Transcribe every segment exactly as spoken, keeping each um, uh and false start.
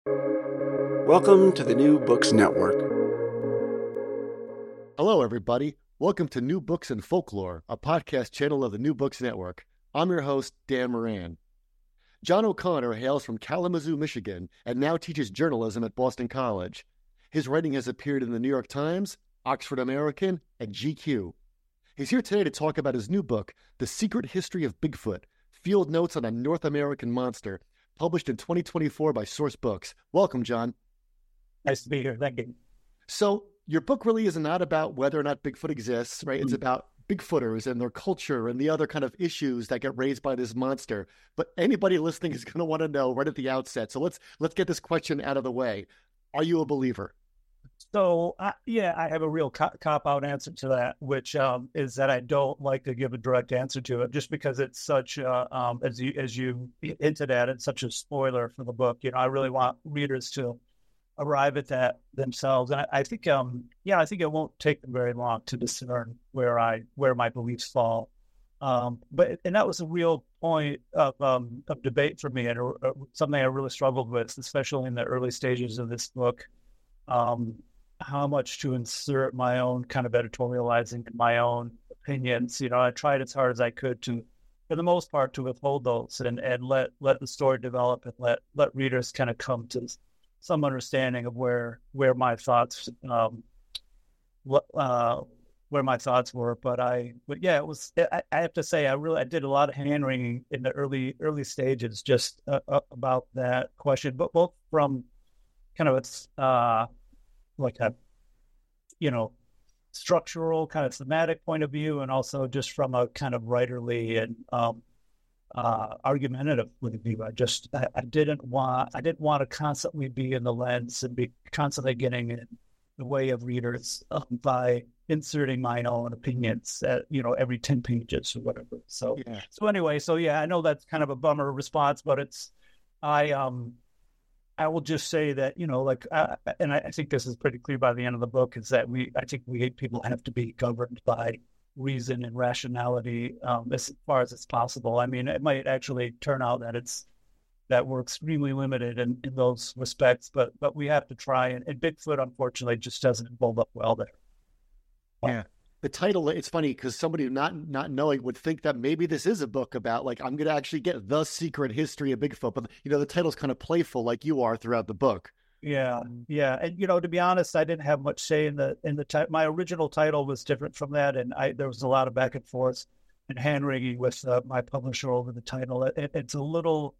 Welcome to the New Books Network. Hello, everybody. Welcome to New Books and Folklore, a podcast channel of the New Books Network. I'm your host, Dan Moran. John O'Connor hails from Kalamazoo, Michigan, and now teaches journalism at Boston College. His writing has appeared in the New York Times, Oxford American, and G Q. He's here today to talk about his new book, The Secret History of Bigfoot, Field Notes on a North American Monster, published in twenty twenty-four by Source Books. Welcome, John. Nice to be here. Thank you. So your book really is not about whether or not Bigfoot exists, right? Mm-hmm. It's about Bigfooters and their culture and the other kind of issues that get raised by this monster. But anybody listening is going to want to know right at the outset. So let's let's get this question out of the way. Are you a believer? So, uh, yeah, I have a real co- cop-out answer to that, which um, is that I don't like to give a direct answer to it, just because it's such, uh, um, as you as you hinted at, it's such a spoiler for the book. You know, I really want readers to arrive at that themselves, and I, I think, um, yeah, I think it won't take them very long to discern where I where my beliefs fall. Um, but and that was a real point of um, of debate for me, and uh, something I really struggled with, especially in the early stages of this book. Um, how much to insert my own kind of editorializing and my own opinions. You know, I tried as hard as I could to, for the most part, to withhold those and, and let, let the story develop and let, let readers kind of come to some understanding of where, where my thoughts, um, uh, where my thoughts were. But I, but yeah, it was, I, I have to say, I really, I did a lot of hand wringing in the early, early stages, just uh, about that question, but both from kind of its, uh, like a, you know, structural kind of thematic point of view, and also just from a kind of writerly and um, uh, argumentative point of view. I just, I, I didn't want, I didn't want to constantly be in the lens and be constantly getting in the way of readers um, by inserting my own opinions at, you know, every ten pages or whatever. So, yeah. so anyway, so yeah, I know that's kind of a bummer response, but it's, I, um, I will just say that, you know, like, uh, and I, I think this is pretty clear by the end of the book, is that we, I think we people have to be governed by reason and rationality um, as far as it's possible. I mean, it might actually turn out that it's, that we're extremely limited in, in those respects, but but we have to try, and, and Bigfoot, unfortunately, just doesn't hold up well there. Yeah. The title, it's funny because somebody not not knowing would think that maybe this is a book about, like, I'm going to actually get the secret history of Bigfoot. But, you know, the title's kind of playful like you are throughout the book. Yeah, yeah. And, you know, to be honest, I didn't have much say in the, in the title. My original title was different from that. And I there was a lot of back and forth and hand-wringing with uh, my publisher over the title. It, it's a little,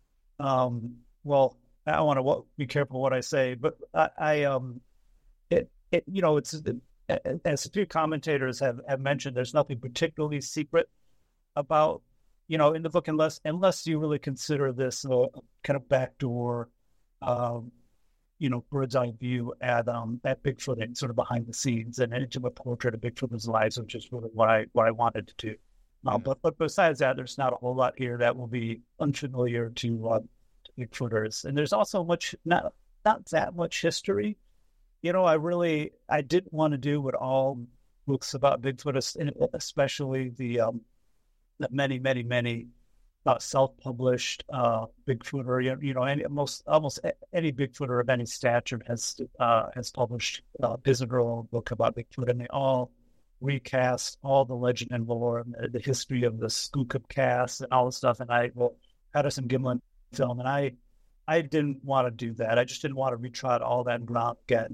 um, well, I want to be careful what I say, but I, I um, it, it, you know, it's... It, as a few commentators have, have mentioned, there's nothing particularly secret about, you know, in the book, unless unless you really consider this a kind of backdoor, um, you know, bird's eye view at um, at Bigfoot and sort of behind the scenes and an intimate portrait of Bigfoot's lives, which is really what I what I wanted to do. Uh, but but besides that, there's not a whole lot here that will be unfamiliar to, uh, to Bigfooters, and there's also much not not that much history. You know, I really, I didn't want to do what all books about Bigfoot, especially the, um, the many, many, many uh, self-published uh, Bigfooter, you, you know, any, most, almost any Bigfooter of any stature has uh, has published uh, his or her own book about Bigfoot, and they all recast all the legend and lore and the, the history of the Skookum cast and all the stuff, and I, well, Patterson Gimlin film, and I, I didn't want to do that. I just didn't want to retrot all that ground again.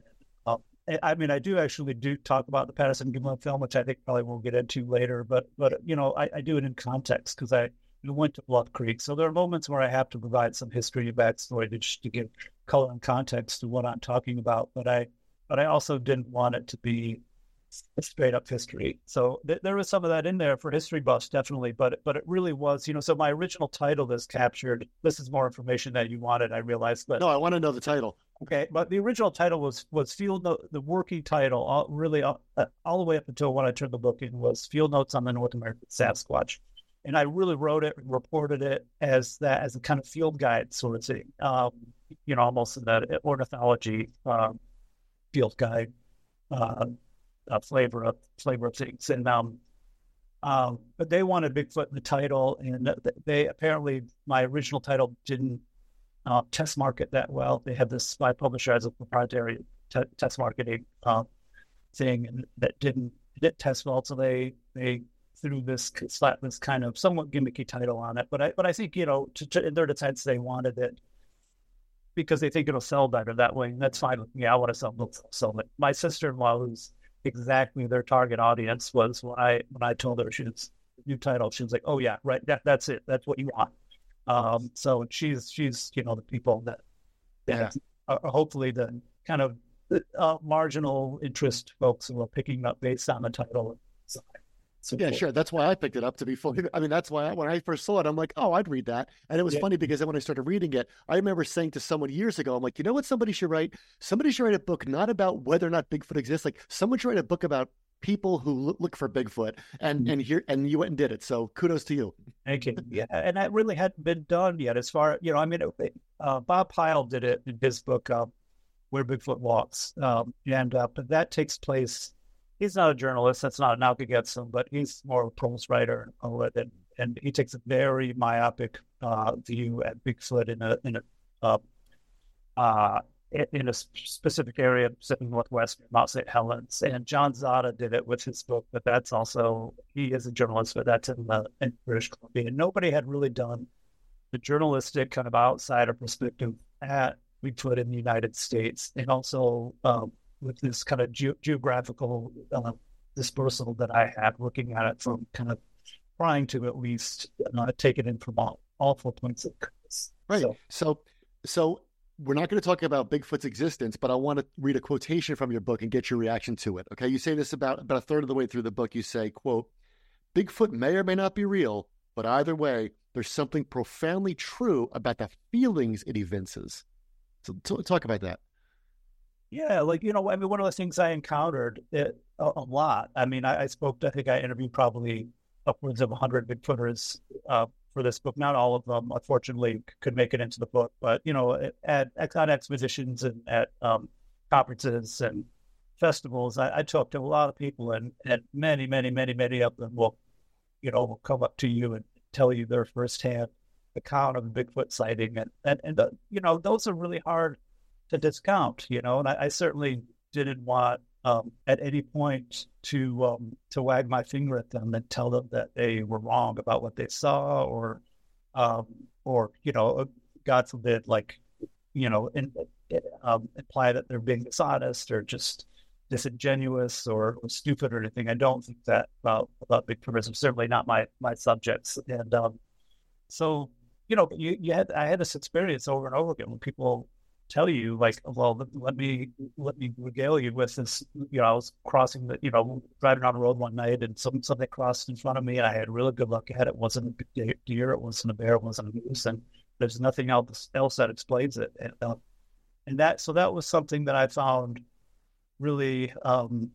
I mean, I do actually do talk about the Patterson Gimlin film, which I think probably we'll get into later. But, but you know, I, I do it in context because I went to Bluff Creek. So there are moments where I have to provide some history and backstory to just to give color and context to what I'm talking about. But I, but I also didn't want it to be straight up history. So th- there was some of that in there for history buffs, definitely. But but it really was, you know. So my original title is captured. This is more information that you wanted, I realized. But no, I want to know the title. Okay, but the original title was was Field Note. The working title, all, really all, uh, all the way up until when I turned the book in, was Field Notes on the North American Sasquatch, and I really wrote it, reported it as that as a kind of field guide sort of thing, um, you know, almost in that ornithology um, field guide uh, uh, flavor of flavor of things. And um, um, but they wanted Bigfoot in the title, and they apparently my original title didn't. uh, test market that well. They had this, my publisher has a proprietary t- test marketing uh, thing and that didn't, didn't test well. So they, they threw this, slapped this kind of somewhat gimmicky title on it. But I, but I think, you know, to, to, in their defense, they wanted it because they think it'll sell better that way. And that's fine with me. I want to sell books. So like my sister-in-law, who's exactly their target audience, was when I, when I told her she was new title, she was like, oh yeah, right. That, that's it. That's what you want. Um, so she's, she's, you know, the people that, that yeah. are hopefully the kind of uh, marginal interest folks who are picking up based on the title. So, so yeah, cool. Sure. That's why I picked it up, to be fully, I mean, that's why I, when I first saw it, I'm like, oh, I'd read that. And it was yeah. funny because then when I started reading it, I remember saying to someone years ago, I'm like, you know what somebody should write? Somebody should write a book, not about whether or not Bigfoot exists. Like someone should write a book about people who look for Bigfoot, and mm-hmm. and here and you went and did it. So kudos to you. Thank you. Yeah, and that really hadn't been done yet. As far you know, I mean, uh, Bob Pyle did it in his book, uh, "Where Bigfoot Walks," um, and uh, but that takes place. He's not a journalist. That's not an Alka-Getson, but he's more of a prose writer, and and he takes a very myopic uh, view at Bigfoot in a in a uh, uh, in a specific area, Pacific Northwest, Mount Saint Helens. And John Zada did it with his book, but that's also, he is a journalist, but that's in, the, in British Columbia. And nobody had really done the journalistic kind of outsider perspective at Bigfoot in the United States. And also um, with this kind of ge- geographical uh, dispersal that I had, looking at it from kind of trying to at least uh, take it in from all, all four points of compass. Right. So, so, so we're not going to talk about Bigfoot's existence, but I want to read a quotation from your book and get your reaction to it. Okay. You say this about, about a third of the way through the book. You say, quote, Bigfoot may or may not be real, but either way, there's something profoundly true about the feelings it evinces. So t- talk about that. Yeah. Like, you know, I mean, one of the things I encountered it, a, a lot. I mean, I, I spoke, to, I think I interviewed probably upwards of one hundred Bigfooters uh, for this book. Not all of them, unfortunately, could make it into the book, but, you know, at, at on expositions and at um, conferences and festivals, I, I talked to a lot of people, and, and many, many, many, many of them will, you know, will come up to you and tell you their firsthand account of a Bigfoot sighting. And, and, and uh, you know, those are really hard to discount, you know, and I, I certainly didn't want um, at any point to um, to wag my finger at them and tell them that they were wrong about what they saw, or um, or you know, God forbid, like you know, in, um, imply that they're being dishonest or just disingenuous or, or stupid or anything. I don't think that about about Bigfooters. Certainly not my my subjects. And um, so you know, you you had I had this experience over and over again when people tell you, like, well, let me let me regale you with this. You know, I was crossing the, you know, driving on the road one night, and some something crossed in front of me, and I had really good luck ahead. It wasn't a deer, it wasn't a bear, it wasn't a moose, and there's nothing else else that explains it. And, uh, and that, so that was something that I found really, um,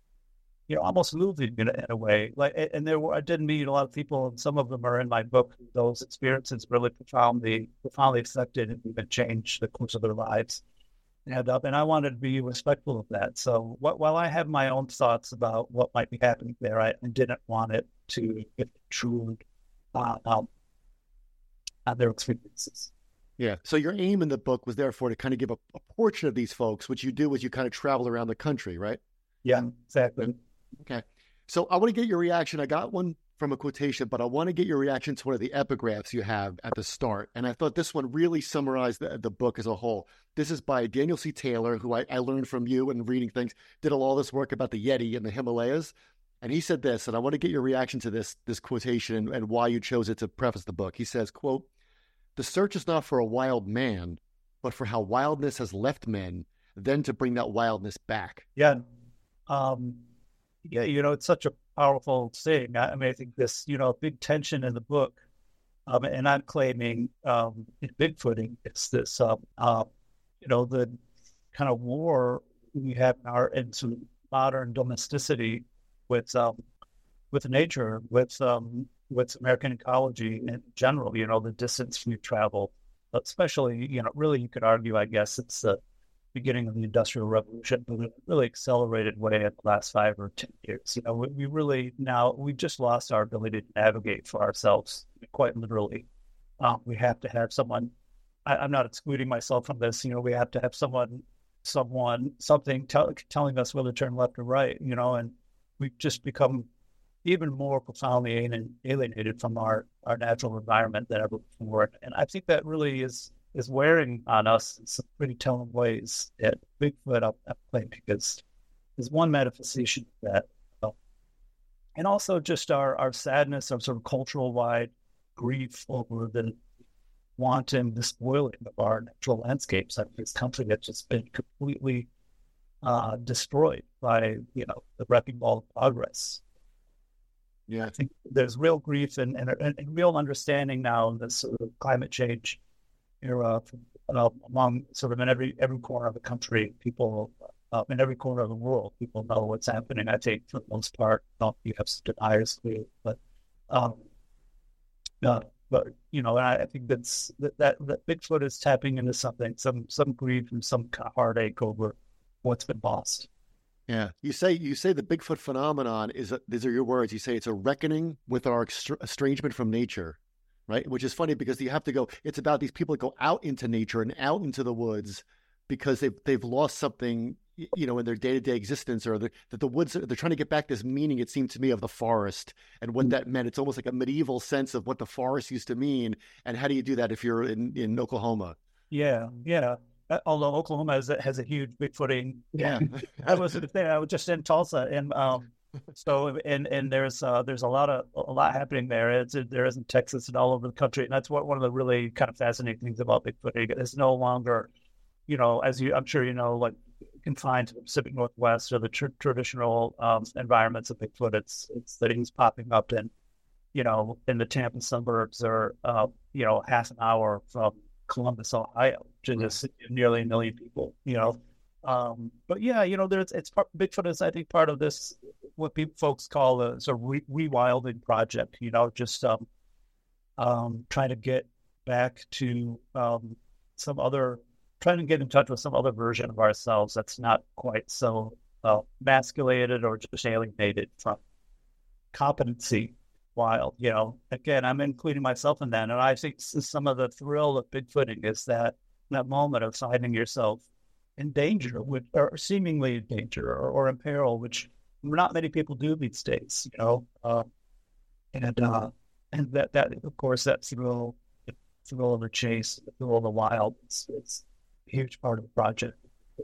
you know, almost moving in a, in a way. Like, and there were, I did meet a lot of people, and some of them are in my book. Those experiences really profoundly, profoundly affected and even changed the course of their lives. And, uh, and I wanted to be respectful of that. So what, while I have my own thoughts about what might be happening there, I, I didn't want it to intrude on, um, on their experiences. Yeah. So your aim in the book was therefore to kind of give a, a portrait of these folks, which you do as you kind of travel around the country, right? Yeah, exactly. Okay. So I want to get your reaction. I got one from a quotation, but I want to get your reaction to one of the epigraphs you have at the start. And I thought this one really summarized the, the book as a whole. This is by Daniel C. Taylor, who I, I learned from you and reading things, did all this work about the Yeti in the Himalayas. And he said this, and I want to get your reaction to this, this quotation and, and why you chose it to preface the book. He says, quote, "The search is not for a wild man, but for how wildness has left men, then to bring that wildness back." Yeah. Um, yeah, you know, it's such a powerful thing. I, I mean, I think this, you know, big tension in the book, um, and I'm claiming um, in Bigfooting, it's this, um, uh, you know, the kind of war we have in our into modern domesticity with um, with nature, with um, with American ecology in general. You know, the distance we travel, especially, you know, really you could argue, I guess, it's the beginning of the Industrial Revolution, but in a really accelerated way in the last five or ten years. You know, we, we really now, we've just lost our ability to navigate for ourselves, quite literally. Um, we have to have someone I, I'm not excluding myself from this. You know, we have to have someone, someone, something tell, telling us whether to turn left or right. You know, and we've just become even more profoundly alien, alienated from our, our natural environment than ever before. And I think that really is is wearing on us in some pretty telling ways at Bigfoot up at play, because there's one manifestation of that. Uh, and also just our, our sadness, our sort of cultural wide grief over the wanton despoiling of our natural landscapes. I mean, this country that's just been completely uh, destroyed by, you know, the wrecking ball of progress. Yeah, I think there's real grief and, and, and real understanding now in this sort of climate change era uh, among sort of in every every corner of the country. People uh, in every corner of the world, people know what's happening. I think for the most part, don't you have some deniers, but um, uh, but you know, I, I think that's that, that that Bigfoot is tapping into something, some some grief and some kind of heartache over what's been lost. Yeah, you say you say the Bigfoot phenomenon is a, these are your words. You say it's a reckoning with our extra, estrangement from nature, right? Which is funny because you have to go. It's about these people that go out into nature and out into the woods because they've they've lost something, you know, in their day to day existence, or the, that the woods they're trying to get back this meaning. It seemed to me of the forest and what that meant. It's almost like a medieval sense of what the forest used to mean. And how do you do that if you're in, in Oklahoma? Yeah, yeah. Although Oklahoma has a, has a huge Bigfooting. Yeah, I was there. I was just in Tulsa, and um, so and and there's uh, there's a lot of a lot happening there. It's there is in Texas and all over the country, and that's what one of the really kind of fascinating things about Bigfooting. It's no longer, you know, as you I'm sure you know, like confined to the Pacific Northwest or the tr- traditional um, environments of Bigfoot. It's it's that he's popping up in, you know, in the Tampa suburbs or uh, you know, half an hour from Columbus, Ohio, which is right. Nearly a million people, you know. Um, but yeah, you know, there's it's part, Bigfoot is, I think, part of this what people folks call a sort of re- rewilding project. You know, just um, um, trying to get back to um, some other, trying to get in touch with some other version of ourselves that's not quite so uh, emasculated or just alienated from competency. Wild, you know, again, I'm including myself in that. And I think some of the thrill of Bigfooting is that that moment of finding yourself in danger, with, or seemingly in danger or, or in peril, which not many people do these days, you know. Uh, and uh, and that, that, of course, that thrill, the thrill of the chase, the thrill of the wild, it's, it's a huge part of the project.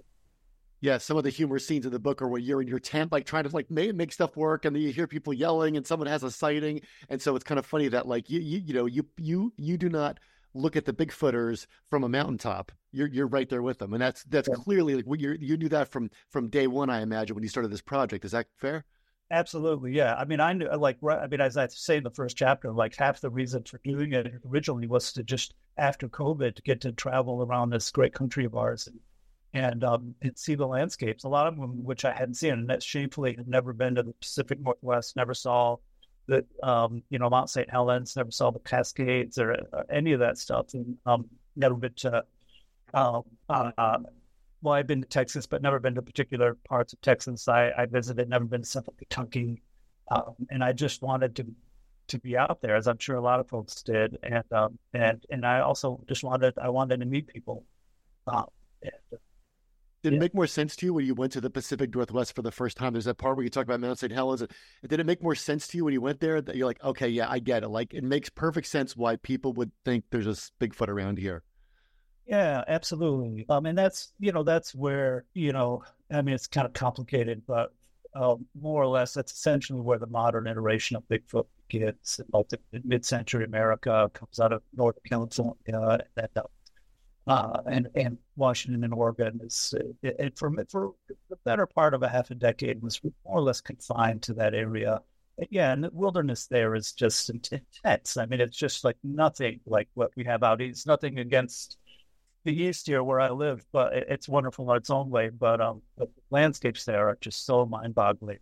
Yeah, some of the humorous scenes in the book are where you're in your tent, like trying to like make, make stuff work, and then you hear people yelling, and someone has a sighting, and so it's kind of funny that like you you you know you you you do not look at the Bigfooters from a mountaintop. You're you're right there with them, and that's that's yeah. clearly like you you knew that from from day one, I imagine, when you started this project. Is that fair? Absolutely, yeah. I mean, I knew like I mean, as I say in the first chapter, like half the reason for doing it originally was to just after COVID to get to travel around this great country of ours and. And, um, and see the landscapes, a lot of them which I hadn't seen, and that shamefully had never been to the Pacific Northwest, never saw the, um, you know, Mount Saint Helens, never saw the Cascades or, or any of that stuff, and um, never been to, um, uh, uh, well, I've been to Texas, but never been to particular parts of Texas. I, I visited, never been to Central Kentucky, um, and I just wanted to to be out there, as I'm sure a lot of folks did, and um, and and I also just wanted I wanted to meet people. Um, and, Did it make more sense to you when you went to the Pacific Northwest for the first time? There's that part where you talk about Mount Saint Helens. Did it make more sense to you when you went there that you're like, okay, yeah, I get it. Like, it makes perfect sense why people would think there's a Bigfoot around here. Yeah, absolutely. Um, and that's, you know, that's where, you know, I mean, it's kind of complicated, but um, more or less, that's essentially where the modern iteration of Bigfoot begins. In mid-century America, comes out of Northern California, and uh, Uh, and, and Washington and Oregon is, it, for for the better part of a half a decade, was more or less confined to that area. Yeah, and the wilderness there is just intense. I mean, it's just like nothing like what we have out east. Nothing against the east here where I live, but it, it's wonderful in its own way. But um, but the landscapes there are just so mind-boggling.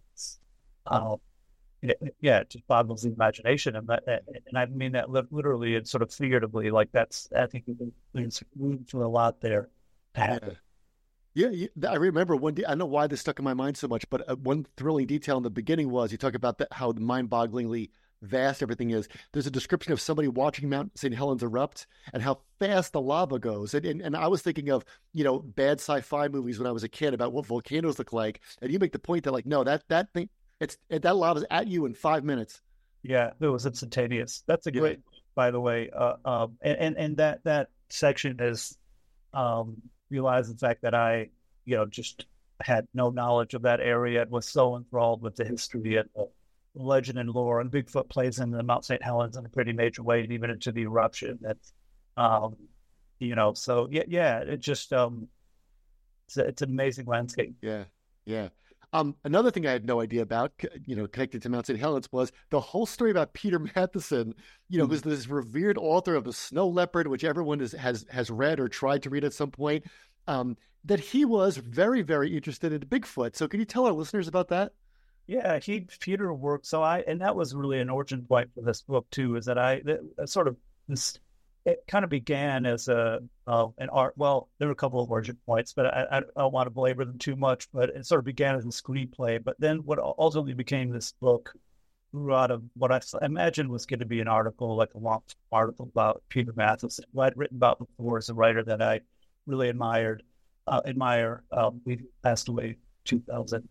Um, It, yeah, it just boggles the imagination, and that, and I mean that literally and sort of figuratively. Like that's, I think there's room for a lot there. Yeah, yeah you, I remember one day. I don't know why this stuck in my mind so much, but uh, one thrilling detail in the beginning was you talk about that how mind-bogglingly vast everything is. There's a description of somebody watching Mount Saint Helens erupt and how fast the lava goes. And, and, and I was thinking of, you know, bad sci-fi movies when I was a kid about what volcanoes look like. And you make the point that, like, no, that, that thing, it's, that lava's at you in five minutes. Yeah, it was instantaneous. That's a great, yeah. by the way. Uh, um, and, and, and that, that section is, um, realized the fact that I, you know, just had no knowledge of that area and was so enthralled with the history and the legend and lore, and Bigfoot plays in the Mount Saint Helens in a pretty major way, even into the eruption. That, um, you know, so yeah, yeah, it just, um, it's, a, it's an amazing landscape. Yeah, yeah. Um, another thing I had no idea about, you know, connected to Mount Saint Helens was the whole story about Peter Matthiessen, you know, mm-hmm. who's this revered author of the Snow Leopard, which everyone is, has has read or tried to read at some point. Um, that he was very, very interested in Bigfoot. So can you tell our listeners about that? Yeah, he Peter worked. So I, and that was really an origin point for this book too, is that I that, sort of this. It kind of began as a uh, an art. Well, there were a couple of origin points, but I, I don't want to belabor them too much. But it sort of began as a screenplay. But then what ultimately became this book grew out of what I imagined was going to be an article, like a long article about Peter Matthiessen, who I'd written about before as a writer that I really admired. Uh, admire. Um, we passed away two thousand.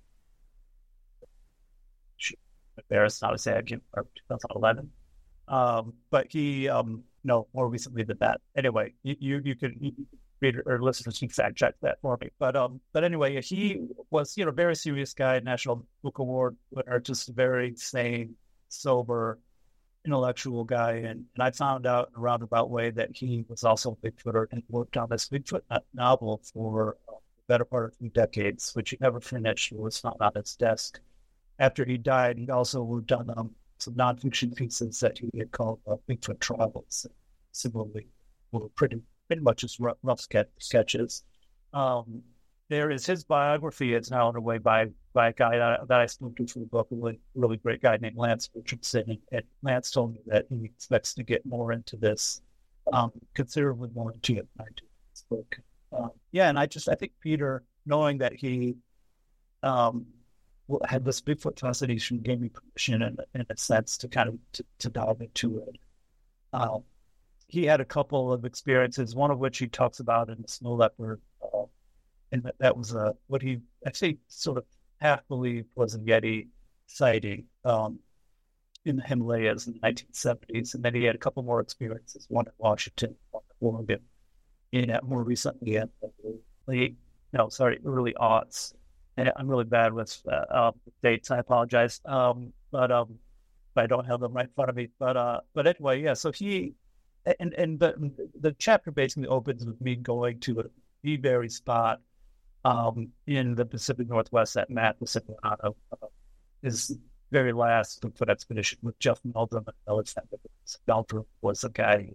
Embarrassed now to say I can't remember, twenty eleven. Um, but he. Um, No, more recently than that. Anyway, you you, you could you read or listeners can fact check that for me. But um, but anyway, he was you know very serious guy, National Book Award winner, just a very sane, sober, intellectual guy. And, and I found out in a roundabout way that he was also a Bigfooter and worked on this Bigfoot novel for uh, the better part of two decades, which he never finished. It was found on his desk after he died. He also worked on um. some nonfiction pieces that he had called uh, Bigfoot Travels. Similarly, were pretty pretty much as rough, rough sketch, sketches. Um, there is his biography. It's now underway by by a guy that, that I spoke to for the book, a really, really great guy named Lance Richardson. And, and Lance told me that he expects to get more into this, um, considerably more into it than I do in this book. Um, yeah, and I just I think Peter, knowing that he um, had this Bigfoot fascination, gave me permission in, in a sense to kind of to, to dive into it. Um, he had a couple of experiences, one of which he talks about in the Snow Leopard, uh, and that, that was a, what he actually sort of half believed was a Yeti sighting um, in the Himalayas in the nineteen seventies. And then he had a couple more experiences, one in Washington, one in Oregon, and uh, more recently in the late, no, sorry, early aughts. I'm really bad with uh, uh, dates. I apologize, um, but um, I don't have them right in front of me. But uh, but anyway, yeah. So he and and the the chapter basically opens with me going to the very spot um, in the Pacific Northwest that Matthiessen went out of uh, his very last Bigfoot expedition with Jeff Meldrum and Ellis. Meldrum was a guy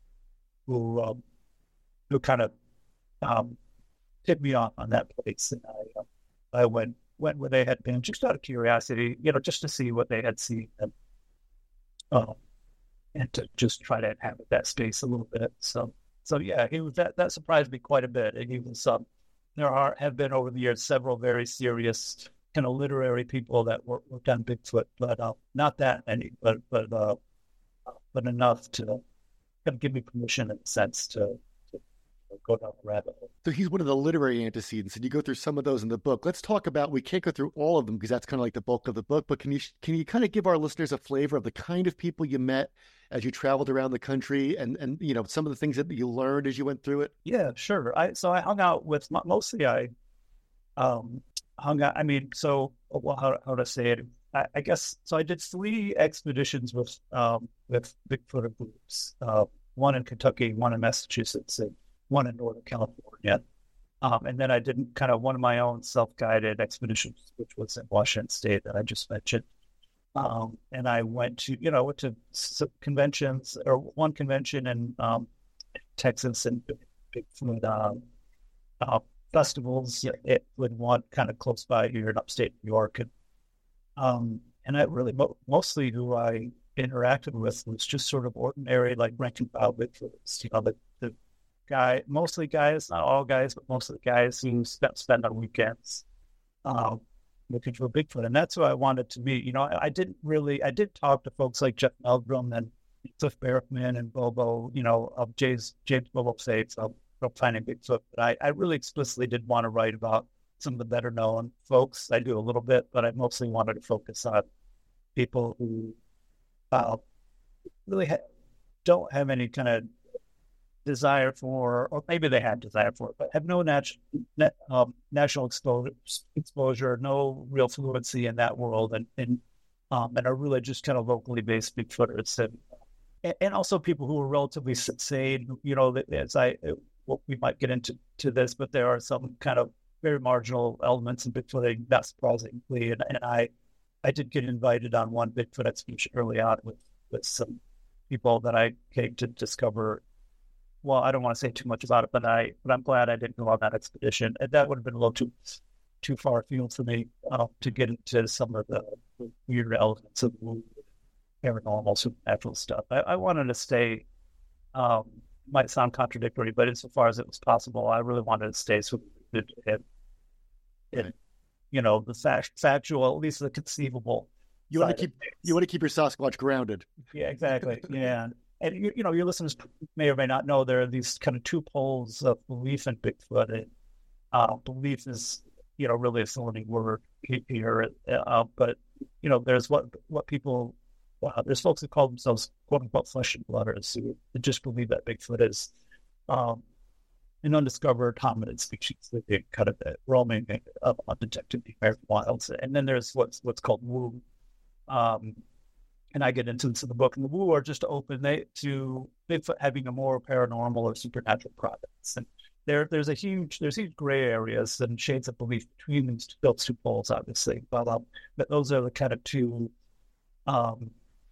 who um, who kind of um, hit me off on that place, and I. Uh, I went went where they had been, just out of curiosity, you know, just to see what they had seen, and um, and to just try to inhabit that space a little bit. So, so yeah, he was that that surprised me quite a bit. And he was um, there are have been over the years several very serious kind of literary people that work, worked on Bigfoot, but uh, not that many, but but uh, but enough to kind of give me permission in a sense to. Go down the rabbit hole. So he's one of the literary antecedents, and you go through some of those in the book. Let's talk about, we can't go through all of them because that's kind of like the bulk of the book, but can you can you kind of give our listeners a flavor of the kind of people you met as you traveled around the country, and, and you know, some of the things that you learned as you went through it? Yeah, sure. I So I hung out with, mostly I um, hung out, I mean, so, well, how, how to say it? I, I guess, so I did three expeditions with, um, with Bigfoot groups, uh, one in Kentucky, one in Massachusetts, and one in Northern California. Um, and then I did kind of one of my own self-guided expeditions, which was in Washington State that I just mentioned. Um, and I went to, you know, went to some conventions, or one convention in um, Texas, and Bigfoot um, uh, festivals. You know, it would one kind of close by here in upstate New York. And, um, and I really, mo- mostly who I interacted with was just sort of ordinary, like rank and file Bigfoots, you know, the, the guy, mostly guys, not all guys, but most of the guys who spent spend on weekends, um, looking for Bigfoot, and that's who I wanted to meet. You know, I, I didn't really, I did talk to folks like Jeff Meldrum and Cliff Barackman and Bobo, you know, of James James Bobo Saves of Finding Bigfoot, but I, I really explicitly did want to write about some of the better known folks. I do a little bit, but I mostly wanted to focus on people who uh, really ha- don't have any kind of desire for, or maybe they had desire for it, but have no nat- nat- um, national exposure, exposure, no real fluency in that world, and and, um, and are really just kind of locally based Bigfooters, and and also people who are relatively sane. You know, as I, well, we might get into to this, but there are some kind of very marginal elements in Bigfooting, not surprisingly, and, and I, I did get invited on one Bigfoot expedition early on with with some people that I came to discover. Well, I don't want to say too much about it, but I, but I'm glad I didn't go on that expedition. And that would have been a little too, too far afield for me uh, to get into some of the weird elements of paranormal, supernatural stuff. I, I wanted to stay. Um, might sound contradictory, but insofar as it was possible, I really wanted to stay so it, it, it, you know, the fact, factual, at least the conceivable. You want to keep you want to keep your Sasquatch grounded. Yeah, exactly. Yeah. And, you, you know, your listeners may or may not know there are these kind of two poles of belief in Bigfoot. And uh, belief is, you know, really a thorny word here. Uh, but, you know, there's what what people, uh, there's folks who call themselves, quote unquote, flesh and blooders who just believe that Bigfoot is um, an undiscovered hominid species that they kind of roaming uh, undetected in the American wilds. And then there's what's what's called woo. Um, And I get into this in the book, and the woo are just open they, to Bigfoot having a more paranormal or supernatural providence. And there, there's a huge, there's huge gray areas and shades of belief between these two, those two poles, obviously. But, um, but those are the kind of two um,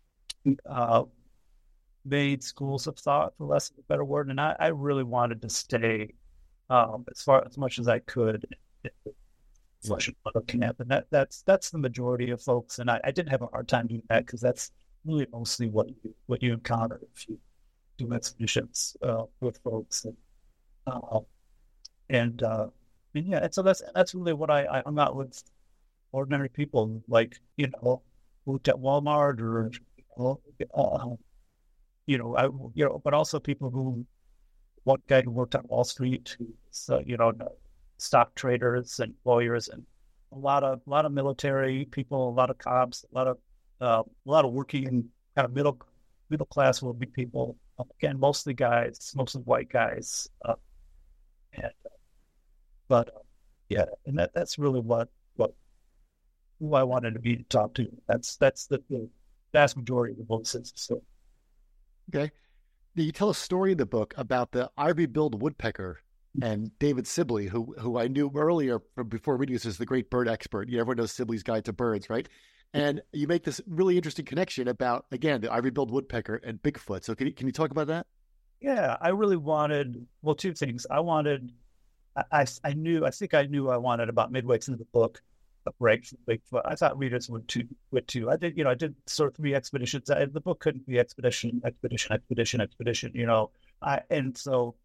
uh, made schools of thought, for less of a better word. And I, I really wanted to stay um, as far as much as I could in the flesh and blood camp, and that that's that's the majority of folks. And I, I didn't have a hard time doing that because that's really mostly what you what you encounter if you do expeditions uh, with folks, and uh, and, uh, and yeah, and so that's that's really what I, I hung out with ordinary people, like you know, worked at Walmart or you know, uh, you know, I you know, but also people who one guy who worked on Wall Street, who's uh, you know. stock traders and lawyers, and a lot of a lot of military people, a lot of cops, a lot of uh, a lot of working kind of middle middle class working people. Again, mostly guys, mostly white guys. Uh, and, uh, but uh, yeah, and that that's really what what who I wanted to be to talk to. That's that's the, the vast majority of the book is. So okay, now you tell a story in the book about the ivory-billed woodpecker and David Sibley, who who I knew earlier from before reading this, is the great bird expert. You know, everyone knows Sibley's Guide to Birds, right? And you make this really interesting connection about, again, the ivory-billed woodpecker and Bigfoot. So can you, can you talk about that? Yeah, I really wanted, well, two things. I wanted, I, I, I knew, I think I knew I wanted about midway through the book a break from Bigfoot. I thought readers would too. Would too. I did, you know, I did sort of three expeditions. I, the book couldn't be expedition, expedition, expedition, expedition. You know, I and so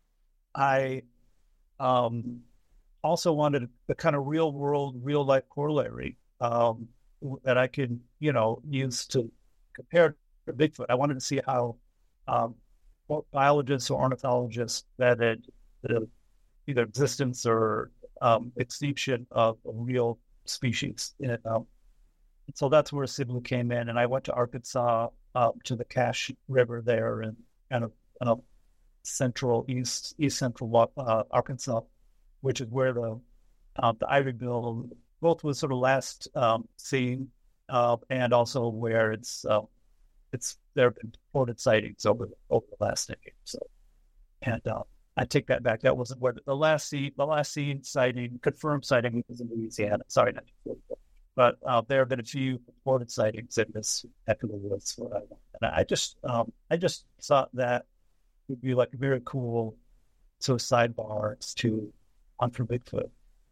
I um, also wanted a kind of real world, real life corollary um, that I could, you know, use to compare to Bigfoot. I wanted to see how um, biologists or ornithologists vetted the either existence or um, extinction of a real species. And, um, and so that's where Sibley came in. And I went to Arkansas, uh, to the Cache River there, and kind of uh, central east, east central uh, Arkansas, which is where the uh, the ivory-bill both was sort of last um, seen, uh, and also where it's uh, it's there have been reported sightings over over the last decade. So, and uh, I take that back. That wasn't where the, the last scene, the last scene sighting, confirmed sighting was in Louisiana. Sorry, nineteen forty-four. But uh, there have been a few reported sightings in this neck of the woods. Where I, and I just, um, I just thought that would be like a very cool sort of sidebar to hunt for Bigfoot.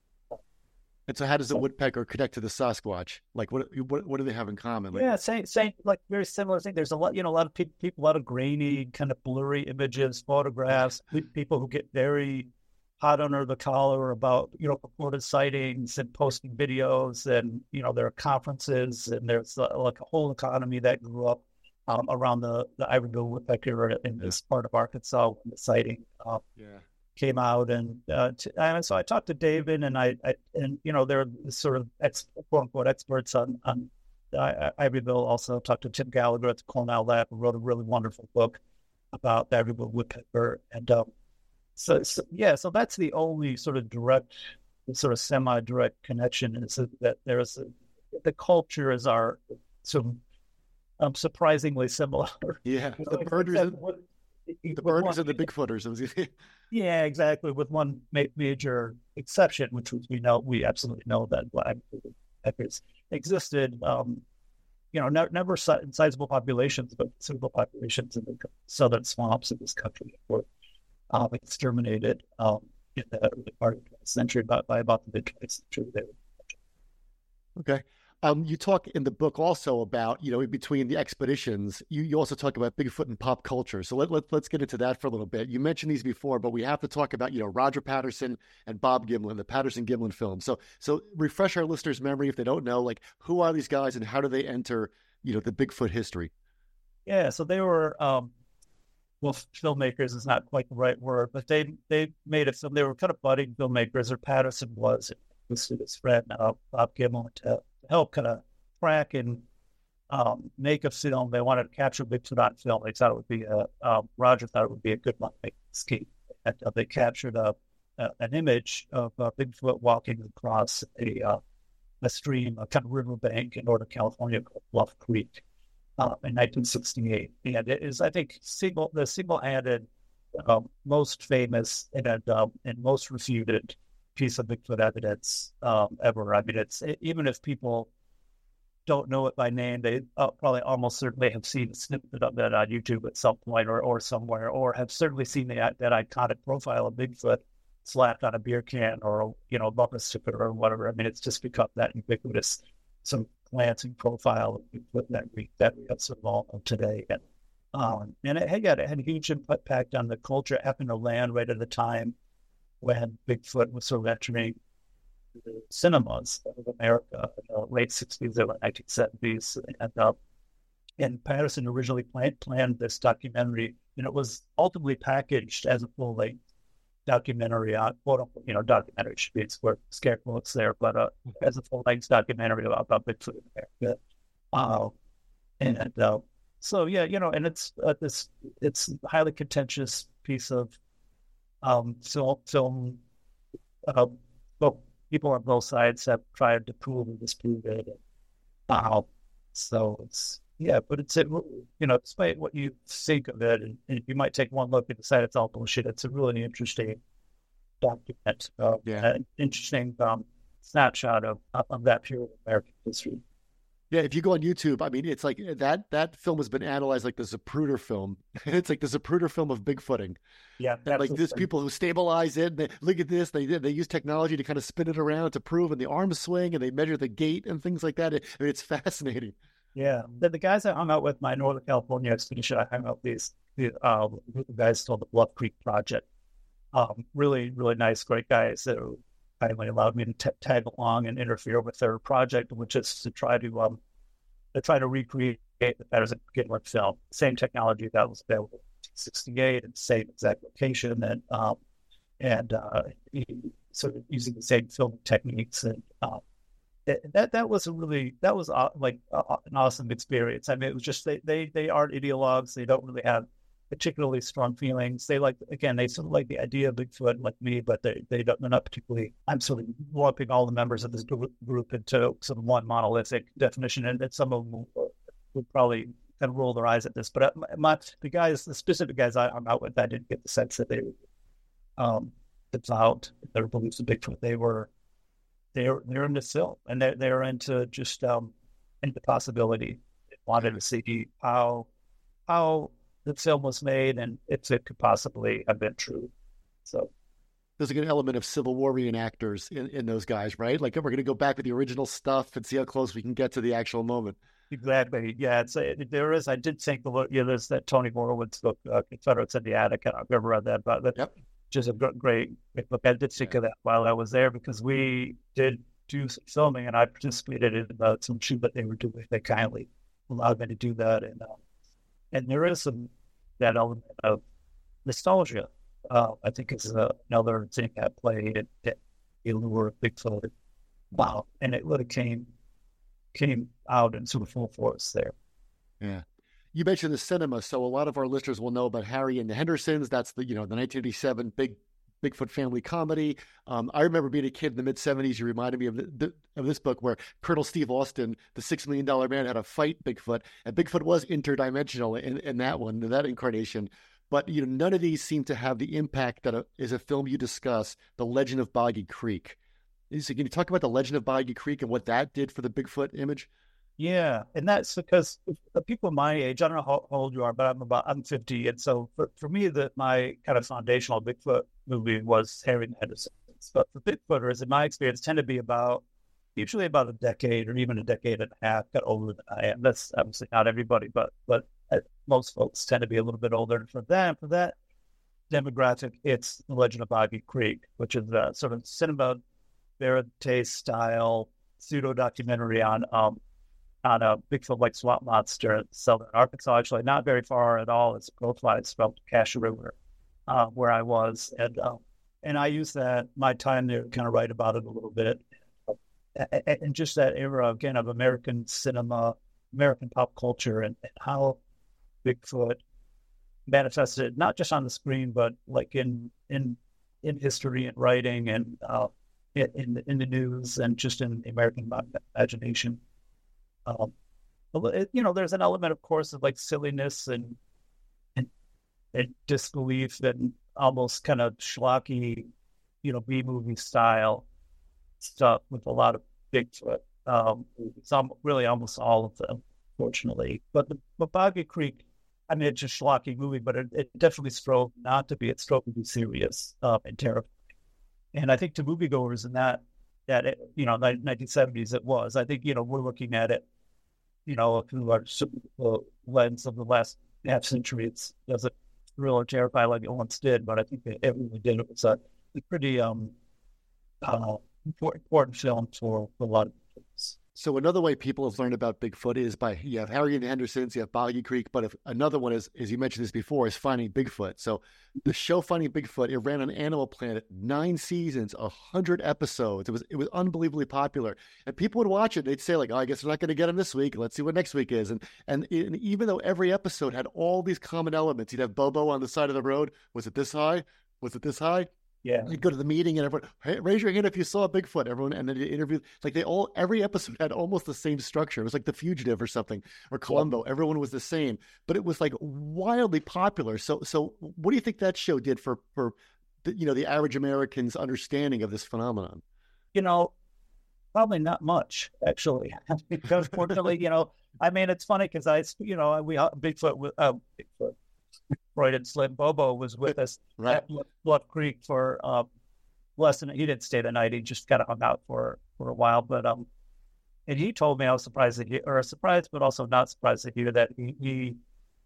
And so, how does the woodpecker connect to the Sasquatch? Like, what what, what do they have in common? Like, yeah, same, same, like very similar thing. There's a lot, you know, a lot of people, people, a lot of grainy, kind of blurry images, photographs. People who get very hot under the collar about, you know, reported sightings and posting videos, and, you know, there are conferences, and there's uh, like a whole economy that grew up um, around the, the Ivoryville woodpecker in this part of Arkansas when the sighting uh, Yeah. came out. And, uh, t- and so I talked to David, and I, I and, you know, they're sort of ex, quote unquote experts on, on I, I, Ivoryville. Also talked to Tim Gallagher at the Cornell Lab, who wrote a really wonderful book about the Ivoryville woodpecker. And, um, So, so yeah, so that's the only sort of direct, sort of semi-direct connection, is that there's a, the cultures are sort of um, surprisingly similar. Yeah, the birders, and, with, the with birders one, and the bigfooters. yeah, exactly. With one ma- major exception, which was, we know we absolutely know that black woodpeckers existed. Um, you know, ne- never si- sizable populations, but considerable populations in the southern swamps of this country were Um, exterminated um, in the early part of the twentieth century, by, by about the mid twentieth century. They were... Okay. Um, you talk in the book also about, you know, in between the expeditions, you, you also talk about Bigfoot and pop culture. So let, let, let's get into that for a little bit. You mentioned these before, but we have to talk about, you know, Roger Patterson and Bob Gimlin, the Patterson-Gimlin film. So, so refresh our listeners' memory if they don't know, like, who are these guys and how do they enter, you know, the Bigfoot history? Yeah, so they were... Um, well, filmmakers is not quite the right word, but they they made a film. They were kind of budding filmmakers, or Patterson was, and listed his friend uh, Bob Gimlin to help kind of track and um, make a film. They wanted to capture Bigfoot on film. They thought it would be a um, Roger thought it would be a good money scheme. And, uh, they captured a, a an image of uh, Bigfoot walking across a uh, a stream, a kind of riverbank in Northern California called Bluff Creek. Uh, in nineteen sixty-eight, and it is, I think, single the single-handed, um, most famous and um, and most refuted piece of Bigfoot evidence um, ever. I mean, it's it, even if people don't know it by name, they uh, probably almost certainly have seen a snippet of it on YouTube at some point or or somewhere, or have certainly seen the, that iconic profile of Bigfoot slapped on a beer can or, you know, a bumper sticker or whatever. I mean, it's just become that ubiquitous. Some glancing profile of Bigfoot that we that we have sort of all of today, and um, and it had, it had a huge impact on the culture. It happened to land right at the time when Bigfoot was sort of entering the cinemas of America in the late sixties, early nineteen seventies, and uh, and Patterson originally planned planned this documentary, and it was ultimately packaged as a full length documentary on, quote unquote, you know, documentary should be square scare quotes there, but uh, as a full length documentary about, about Bigfoot in America. Uh, and uh, so, yeah, you know, and it's uh, this it's a highly contentious piece of um, film. film uh, well, people on both sides have tried to prove and disprove it. And, uh, so it's yeah, but it's it, you know, despite what you think of it, and, and you might take one look and decide it's all bullshit. It's a really interesting document, uh, yeah, an interesting um, snapshot of of that period of American history. Yeah, if you go on YouTube, I mean, it's like that that film has been analyzed like the Zapruder film. It's like the Zapruder film of Bigfooting. Yeah, and like there's people who stabilize it. And they, look at this. They they use technology to kind of spin it around to prove, and the arms swing, and they measure the gait and things like that. It, I mean, it's fascinating. Yeah, the, the guys I hung out with, my Northern California expedition, I hung out with these the uh, group of guys called the Bluff Creek Project. Um, really, really nice, great guys that kindly allowed me to t- tag along and interfere with their project, which is to try to um to try to recreate the Patterson-Gimlin film, same technology that was available in sixty-eight, and same exact location, and um and uh, sort of using the same film techniques and. Um, That that was a really that was uh, like uh, an awesome experience. I mean, it was just they, they they aren't ideologues. They don't really have particularly strong feelings. They like again they sort of like the idea of Bigfoot like me, but they they don't they're not particularly. I'm sort of lumping all the members of this group into sort of one monolithic definition, and that some of them would probably kind of roll their eyes at this. But my the guys, the specific guys I, I'm out with, I didn't get the sense that they were um devout their beliefs of Bigfoot. They were. They're they're into film, and they're they're into just um into possibility. They wanted to see how how the film was made and if it could possibly have been true. So there's like an element of Civil War reenactors in, in those guys, right? Like we're going to go back with the original stuff and see how close we can get to the actual moment. Exactly. Yeah, it's it, there is. I did think the yeah, there's that Tony Horowitz book, uh, Confederates in the Attic. I don't remember read that, but that yep. just a gr- great, great book. I did think of that while I was there because we did do some filming and I participated in uh, some shoot that they were doing. They kindly allowed me to do that. And, uh, and there is some, that element of nostalgia. Uh, I think is uh, another thing at play. It, it, the allure of Bigfoot. Wow. And it really came, came out in sort of full force there. Yeah. You mentioned the cinema, so a lot of our listeners will know about Harry and the Hendersons. That's the, you know, the nineteen eighty-seven big Bigfoot family comedy. Um, I remember being a kid in the mid seventies. You reminded me of the, the, of this book where Colonel Steve Austin, the Six Million Dollar Man, had to fight Bigfoot, and Bigfoot was interdimensional in, in that one, in that incarnation. But you know, none of these seem to have the impact that a, is a film you discuss, The Legend of Boggy Creek. So can you talk about The Legend of Boggy Creek and what that did for the Bigfoot image? Yeah, and that's because the people my age, I don't know how old you are, but I'm about I'm fifty, and so for, for me, that my kind of foundational Bigfoot movie was Harry and the Hendersons. But for Bigfooters, in my experience, tend to be about usually about a decade or even a decade and a half, got older than I am. That's obviously not everybody, but but most folks tend to be a little bit older. And for them, for that demographic, it's The Legend of Boggy Creek, which is a sort of cinema verite style pseudo documentary on um. on a Bigfoot-like swamp monster in southern Arkansas, actually not very far at all. It's profiles from Cache River, uh, where I was. And um, and I used that, my time there, to kind of write about it a little bit. And just that era, again, of American cinema, American pop culture, and, and how Bigfoot manifested, not just on the screen, but like in in in history and writing and uh, in, in the news and just in the American imagination. Um, it, you know, there's an element, of course, of like silliness and and, and disbelief and almost kind of schlocky, you know, B movie style stuff with a lot of Bigfoot. Um, it's al- really almost all of them, fortunately. But the but Boggy Creek, I mean, it's just a schlocky movie, but it, it definitely strove not to be. It strove to be serious um, and terrifying. And I think to moviegoers in that that it, you know, nineteen seventies, it was. I think, you know, we're looking at it, you know, through our uh, lens of the last half century. It's doesn't really terrify like it once did, but I think it, it really did. It was a, a pretty um, uh, important, important film for, for a lot of people. So another way people have learned about Bigfoot is by, you have Harry and the Hendersons, you have Boggy Creek, but if another one is, as you mentioned this before, is Finding Bigfoot. So the show Finding Bigfoot, it ran on Animal Planet, nine seasons, a hundred episodes. It was it was unbelievably popular, and people would watch it. They'd say like, "Oh, I guess we're not going to get him this week. Let's see what next week is." And and, and even though every episode had all these common elements, you'd have Bobo on the side of the road. Was it this high? Was it this high? Yeah, you'd go to the meeting and everyone, hey, raise your hand if you saw Bigfoot. Everyone, and then you interview, like they all, every episode had almost the same structure. It was like The Fugitive or something, or Columbo. Yeah. Everyone was the same, but it was like wildly popular. So, so what do you think that show did for for the, you know, the average American's understanding of this phenomenon? You know, probably not much actually. Because fortunately, you know, I mean, it's funny because I, you know, we Bigfoot with uh, Bigfoot. Freud and Slim Bobo was with us right. at Bluff Creek for uh, less than, he didn't stay the night. He just kind of hung out for, for a while. But, um, and he told me, I was surprised to hear, or surprised, but also not surprised to hear that he, he,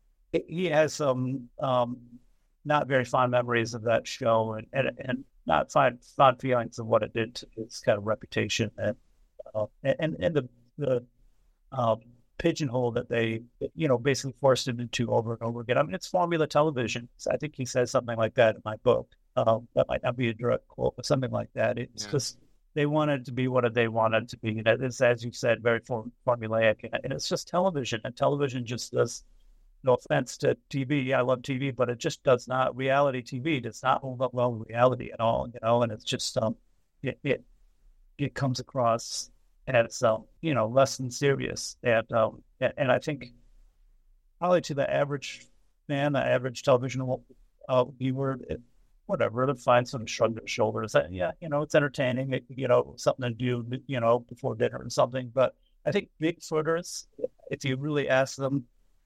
he has some, um, not very fond memories of that show and, and, and not fond, fond feelings of what it did to his kind of reputation and, uh, and, and the, the, um, pigeonhole that they, you know, basically forced him into over and over again. I mean, it's formula television. I think he says something like that in my book. Um, that might not be a direct quote, but something like that. It's yeah. just they wanted to be what they wanted to be. And it's, as you said, very form, formulaic. And it's just television. And television just does, no offense to T V, I love T V, but it just does not, reality T V does not hold up well in reality at all, you know, and it's just, um, it, it, it comes across as, um, you know, less than serious. And, um, and, and I think probably to the average man, the average television uh, viewer, it, whatever, to find some shrug their shoulders. That, yeah, you know, it's entertaining, it, you know, something to do, you know, before dinner or something. But I think Bigfooters, if you really ask them,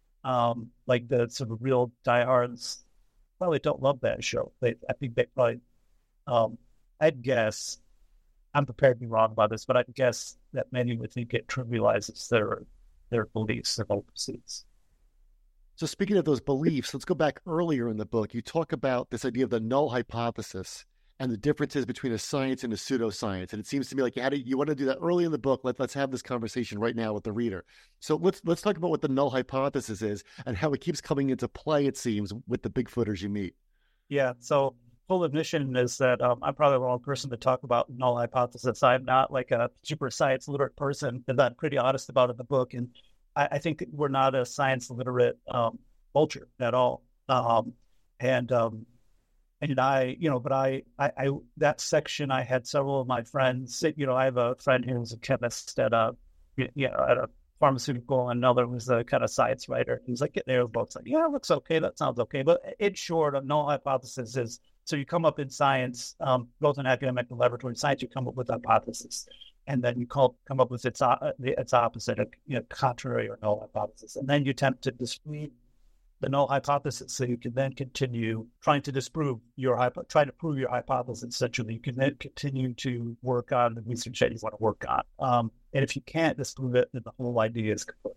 um, like the sort of real diehards, probably don't love that show. They, I think they probably, um, I'd guess, I'm prepared to be wrong about this, but I guess that many would think it trivializes their their beliefs, their own pursuits. So speaking of those beliefs, let's go back earlier in the book. You talk about this idea of the null hypothesis and the differences between a science and a pseudoscience. And it seems to me like you had to, you want to do that early in the book. Let, let's have this conversation right now with the reader. So let's let's talk about what the null hypothesis is and how it keeps coming into play, it seems, with the Bigfooters you meet. Yeah. So full admission is that um, I'm probably the wrong person to talk about null hypothesis. I'm not like a super science literate person, and I'm pretty honest about it in the book. And I, I think we're not a science literate um, culture at all. Um, and um, And I, you know, but I, I, I, that section, I had several of my friends, you know, I have a friend who's a chemist at a, you know, at a pharmaceutical, and another was a kind of science writer. He was like, getting their books, like, yeah, it looks okay. That sounds okay. But in short, a null hypothesis is, so you come up in science, um, both in academic and laboratory science, you come up with a hypothesis. And then you call, come up with its, uh, its opposite, a you know, contrary or null hypothesis. And then you attempt to disprove the null hypothesis, so you can then continue trying to disprove your hypo, try to prove your hypothesis. Essentially, you can then continue to work on the research that you want to work on. Um, and if you can't disprove it, then the whole idea is complete.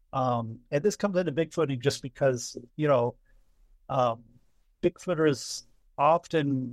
Um, and this comes into Bigfooting just because, you know, um, Bigfooters often,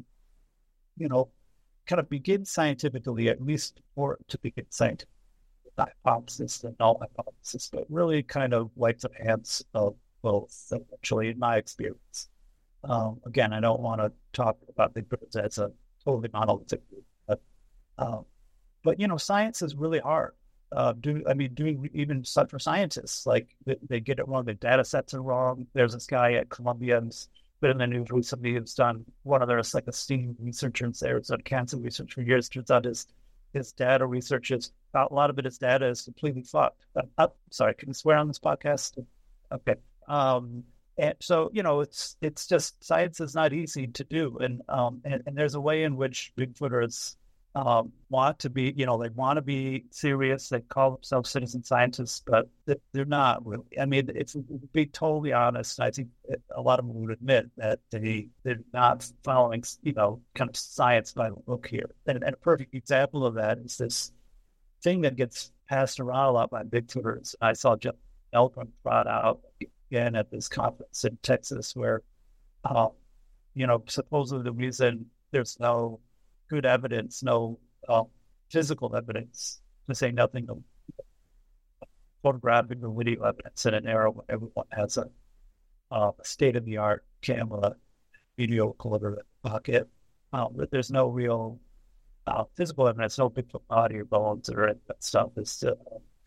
you know, kind of begin scientifically, at least or to begin scientific, the hypothesis, the null hypothesis, but really kind of like the hands of both, actually, in my experience. Um, again, I don't want to talk about Bigfooters as a totally monolithic group, but, um, but you know, science is really hard. Uh, do I mean doing even stuff for scientists? Like they, they get it wrong, the data sets are wrong. There's this guy at Columbia who's been in the news recently who's done one of their like esteemed researchers there who's done cancer research for years. Turns out his his data research is a lot of it. His data is completely fucked. Uh, uh, sorry, can you swear on this podcast? Okay. Um, and so, you know, it's it's just science is not easy to do. And um, and, and there's a way in which Bigfooters um, want to be, you know, they want to be serious. They call themselves citizen scientists, but they're not really. I mean, it's to be totally honest. I think a lot of them would admit that they, they're not following, you know, kind of science by the book here. And, and a perfect example of that is this thing that gets passed around a lot by Bigfooters. I saw Jeff Meldrum brought out again at this conference in Texas where, uh, you know, supposedly the reason there's no good evidence, no uh, physical evidence, to say nothing of photographic or video evidence in an era when everyone has a, uh, a state-of-the-art camera, video recorder in the pocket. Um, but there's no real uh, physical evidence, no Bigfoot body or bones or any of that stuff. It's, uh,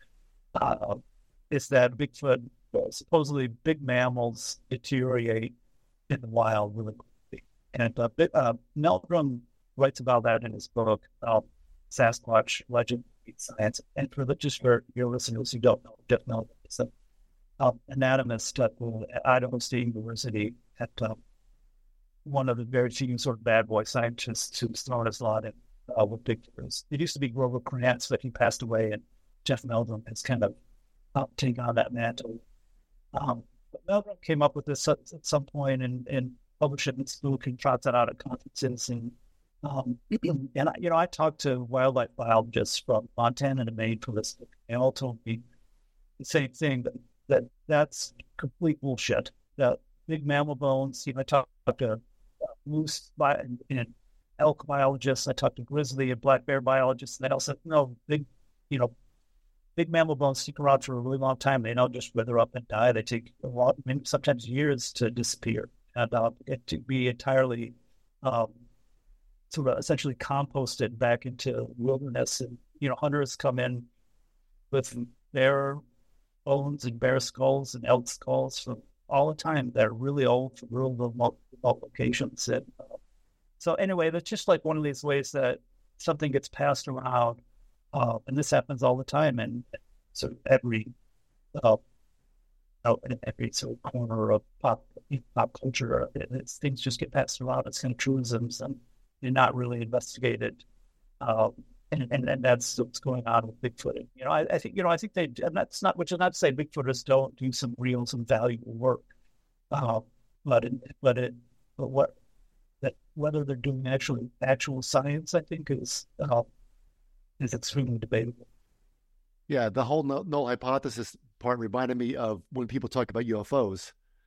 uh, it's that Bigfoot, supposedly big mammals deteriorate in the wild really quickly. And uh, uh, Meldrum writes about that in his book, uh, Sasquatch Legend Meets Science. And for the, just for your listeners who don't know, Jeff Meldrum is an um, anatomist at Idaho State University, at um, one of the very few sort of bad boy scientists who's thrown his lot in uh, with Bigfooters. It used to be Grover Krantz, but he passed away, and Jeff Meldrum has kind of uh, taken on that mantle. Um, but Meldrum came up with this at, at some point and, and published it in his book and trotted it out at conferences. And, um, and I, you know, I talked to wildlife biologists from Montana and Maine for this book. They all told me the same thing, that, that that's complete bullshit. That big mammal bones, you know, I talked to uh, moose bi- and elk biologists, I talked to grizzly and black bear biologists, and they all said, no, big, you know, big mammal bones stick around for a really long time. They don't just wither up and die. They take a lot, maybe sometimes years to disappear and uh, to be entirely um, sort of essentially composted back into wilderness. And, you know, hunters come in with bear bones and bear skulls and elk skulls from all the time. They're really old from rural remote locations. And, uh, so anyway, that's just like one of these ways that something gets passed around. Uh, and this happens all the time, and so every, uh, oh, in every sort of corner of pop pop culture, it, it's, things just get passed around. It's kind of truisms, and they're not really investigated. Um, and, and and that's what's going on with Bigfoot. You know, I, I think you know, I think they, and that's not, which is not to say Bigfooters don't do some real, some valuable work, uh, but it, but it, but what that whether they're doing actually actual science, I think is. Uh, is extremely debatable. Yeah, the whole null, null hypothesis part reminded me of when people talk about U F Os.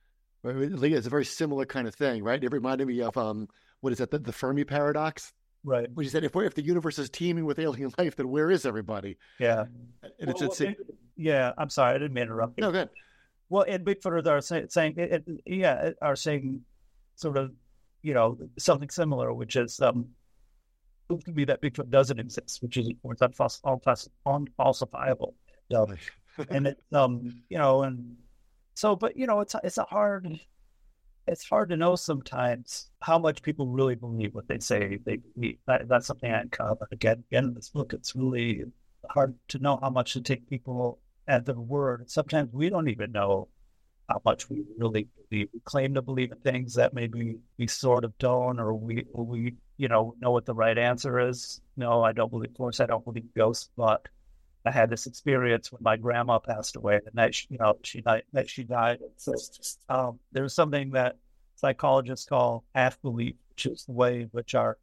Right? It's a very similar kind of thing, right? It reminded me of um, what is that? The, the Fermi paradox, Right. which is that if we're, if the universe is teeming with alien life, then where is everybody? Yeah. And it's, Well, it's, well, it, yeah. I'm sorry, I didn't mean to interrupt you. no, good. Well, and Bigfooters are say, saying, it, it, yeah, are saying sort of, you know, something similar, which is um, it could be that Bigfoot doesn't exist, which is, of course, unfalsifiable. unfalsifiable. Um, and it, um, you know, and so, but you know, it's it's a hard, it's hard to know sometimes how much people really believe what they say they believe. That, that's something I uncovered again, again in this book. It's really hard to know how much to take people at their word. Sometimes we don't even know how much we really believe. We claim to believe in things that maybe we sort of don't, or we, or we, you know, know what the right answer is. No, I don't believe, of course, I don't believe ghosts, but I had this experience when my grandma passed away. The night she, you know, she died, that she died. So um, there's something that psychologists call half belief, which is the way in which our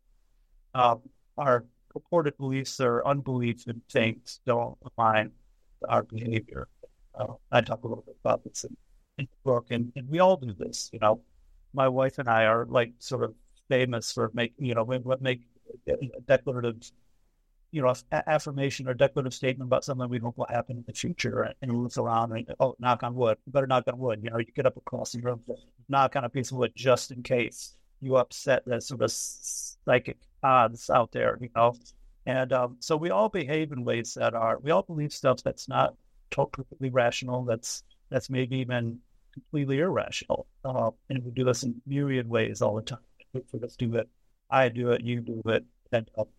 um, our purported beliefs or unbelief in things don't align with our behavior. Uh, I talk a little bit about this in, in the book, and, and we all do this. You know, my wife and I are like sort of famous for making, you know, what make a declarative, you know, affirmation or declarative statement about something we hope will happen in the future, and, and look around and, oh, knock on wood. You better knock on wood. You know, you get up across the room, knock on a piece of wood just in case you upset that sort of psychic odds out there, you know. And um, so we all behave in ways that are, we all believe stuff that's not totally rational, that's that's maybe even completely irrational. Uh, and we do this in myriad ways all the time. For us do it, I do it, you do it, and uh,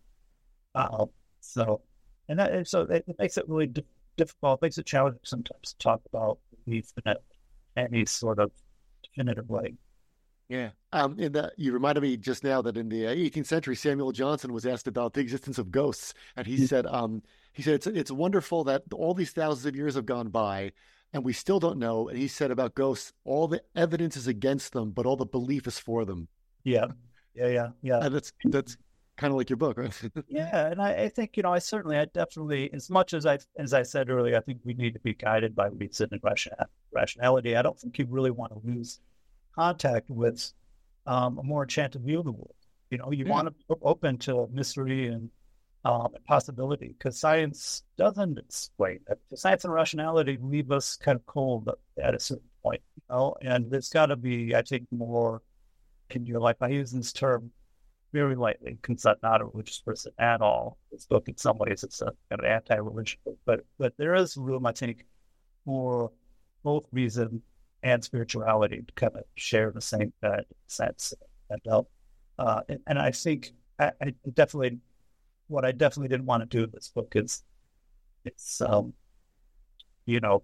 uh, so, and that, and so it, it makes it really di- difficult, makes it challenging sometimes to talk about belief in any sort of definitive way. Yeah. Um, in the, you reminded me just now that in the eighteenth century, Samuel Johnson was asked about the existence of ghosts. And he said, um, he said, it's, it's wonderful that all these thousands of years have gone by and we still don't know. And he said about ghosts, all the evidence is against them, but all the belief is for them. Yeah. Yeah. Yeah. Yeah. And that's, that's kind of like your book, right? Yeah. And I, I think, you know, I certainly, I definitely, as much as I, as I said earlier, I think we need to be guided by reason and rationality. I don't think you really want to lose contact with um, a more enchanted view of the world. You know, you yeah. want to be open to mystery and um, possibility, because science doesn't explain it. Science and rationality leave us kind of cold at a certain point, you know, and there's got to be, I think, more in your life. I use this term very lightly because I'm not a religious person at all. This book, in some ways, it's a kind of anti-religion book, but, but there is room, I think, for both reason and spirituality to kind of share the same uh, sense. And, uh, and, and I think I, I definitely, what I definitely didn't want to do in this book is, it's, um, you know,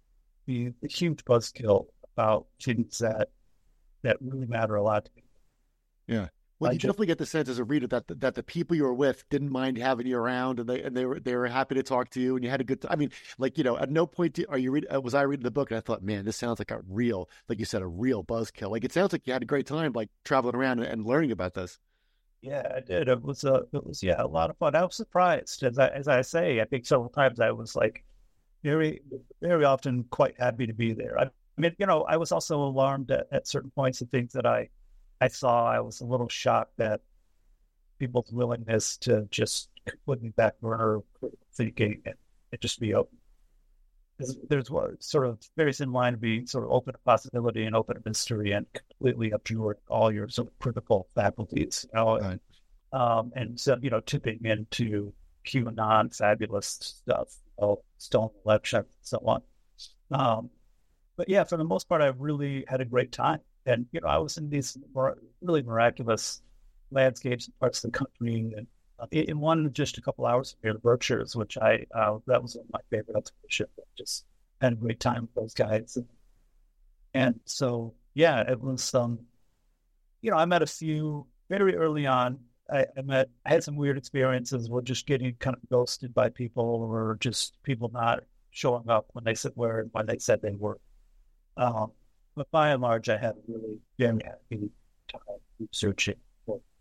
be a huge buzzkill about things that, that really matter a lot to me. Yeah. Well, I you just, definitely get the sense as a reader that the, that the people you were with didn't mind having you around, and they and they were they were happy to talk to you, and you had a good time. I mean, like, you know, at no point do, are you read was I reading the book and I thought, man, this sounds like a real, like you said, a real buzzkill. Like, it sounds like you had a great time, like traveling around and, and learning about this. Yeah, I did. It was a it was yeah a lot of fun. I was surprised, as I as I say. I think several times I was like very very often quite happy to be there. I, I mean, you know, I was also alarmed at, at certain points of things that I I saw. I was a little shocked that people's willingness to just put me back burner thinking and, and just be open. There's, there's what sort of very thin line to be sort of open to possibility and open to mystery and completely obscure all your sort of critical faculties, you know, right. um, and so, you know, tipping into QAnon fabulous stuff, you know, stolen election, and so on. Um, but yeah, for the most part, I really had a great time. And, you know, I was in these really miraculous landscapes and parts of the country, and uh, in one just a couple hours near the Berkshires, which I uh, that was one of my favorite expeditions. Just had a great time with those guys, and, and so yeah, it was. Um, you know, I met a few very early on. I, I met, I had some weird experiences with just getting kind of ghosted by people, or just people not showing up when they said where when they said they were. Um, but by and large, I had a really very happy time researching.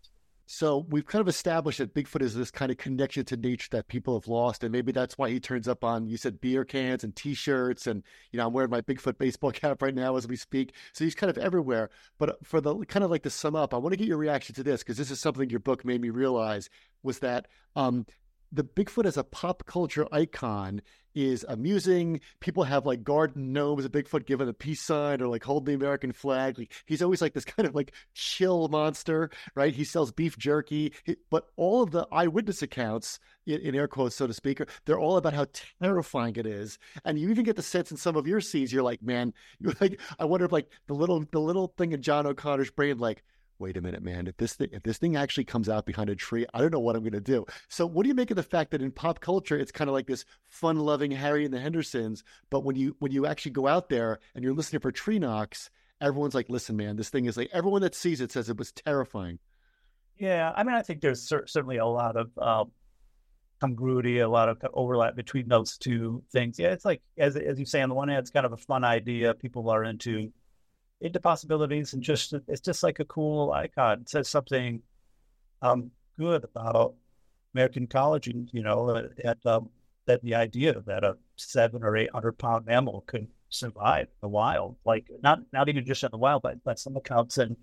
So we've kind of established that Bigfoot is this kind of connection to nature that people have lost. And maybe that's why he turns up on, you said, beer cans and T-shirts. And, you know, I'm wearing my Bigfoot baseball cap right now as we speak. So he's kind of everywhere. But for the kind of like to sum up, I want to get your reaction to this, because this is something your book made me realize, was that um, the Bigfoot as a pop culture icon is amusing. People have like garden gnomes of Bigfoot giving a peace sign or like holding the American flag. Like, he's always like this kind of like chill monster, right? He sells beef jerky, but all of the eyewitness accounts, in, in air quotes, so to speak, they're all about how terrifying it is. And you even get the sense in some of your scenes, you're like, man, you're like, I wonder if like the little, the little thing in John O'Connor's brain, like, wait a minute, man, if this thing, if this thing actually comes out behind a tree, I don't know what I'm going to do. So what do you make of the fact that in pop culture, it's kind of like this fun-loving Harry and the Hendersons, but when you when you actually go out there and you're listening for tree knocks, everyone's like, listen, man, this thing is like, everyone that sees it says it was terrifying. Yeah, I mean, I think there's cer- certainly a lot of um, congruity, a lot of overlap between those two things. Yeah, it's like, as as you say, on the one hand, it's kind of a fun idea. People are into into possibilities, and just it's just like a cool icon. It says something um, good about American ecology, you know, that um, that the idea that a seven or eight hundred pound mammal could survive in the wild, like not not even just in the wild, but by some accounts, and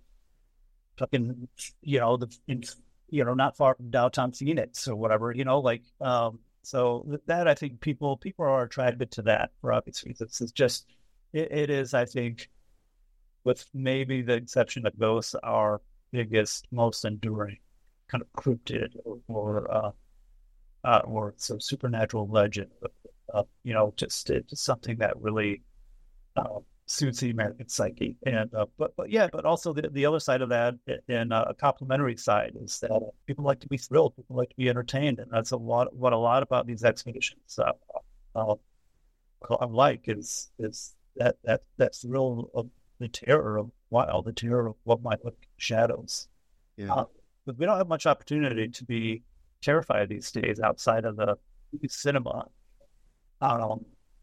fucking, you know, the in, you know, not far from downtown Phoenix or whatever, you know, like um, so that I think people people are attracted to that for obvious reasons. It's just it, it is, I think, with maybe the exception of ghosts, our biggest, most enduring kind of cryptid or or, uh, uh, or some supernatural legend. Uh, you know, just it's something that really uh, suits the American psyche. And uh, but but yeah, but also the the other side of that, and uh, a complementary side, is that people like to be thrilled, people like to be entertained, and that's a lot what a lot about these expeditions uh, uh, I like is is that that that thrill of the terror of wild, the terror of what might look like shadows. Yeah. Uh, but we don't have much opportunity to be terrified these days outside of the cinema. Um,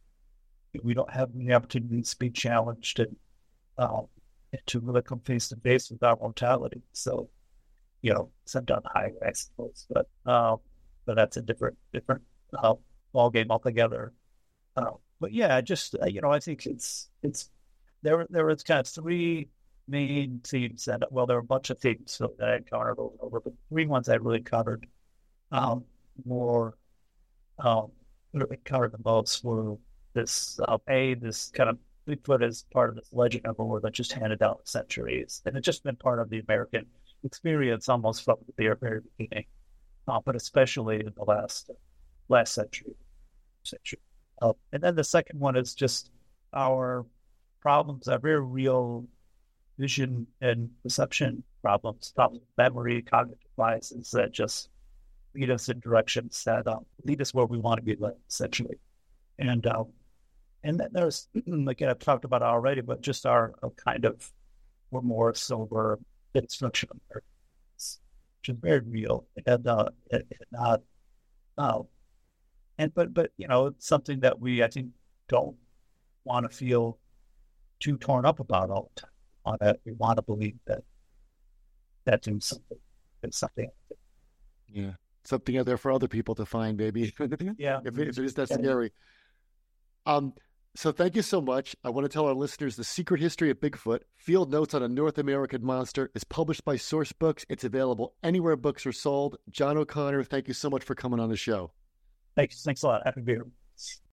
we don't have any opportunities to be challenged and, um, and to really come face to face with our mortality. So, you know, except on high, I suppose, but um, but that's a different different uh, ball game altogether. Uh, but yeah, just uh, you know, I think it's it's. There, there was kind of three main themes that, well, there were a bunch of themes that I encountered over and over, but three ones I really covered um, more, um, really covered the most were this, uh, A, this kind of Bigfoot is part of this legend of lore that just handed down for centuries. And it's just been part of the American experience almost from the very, very beginning, uh, but especially in the last, last century. century. Uh, and then the second one is just our problems are very real vision and perception problems, problems with memory, cognitive biases that just lead us in directions that um, lead us where we want to be led, essentially. And um, and then there's, again, I've talked about it already, but just our, our kind of, we're more sober, destruction of Americans, which is very real. And uh, and, not, uh, and but, but, you know, it's something that we, I think, don't want to feel too torn up about all the time. On that, we want to believe that that doing something, it's something. Yeah, something out there for other people to find, maybe. Yeah, if, it, if it is that yeah. scary. Um. So thank you so much. I want to tell our listeners The Secret History of Bigfoot: Field Notes on a North American Monster is published by Source Books. It's available anywhere books are sold. John O'Connor, thank you so much for coming on the show. Thanks. Thanks a lot. Happy to be here.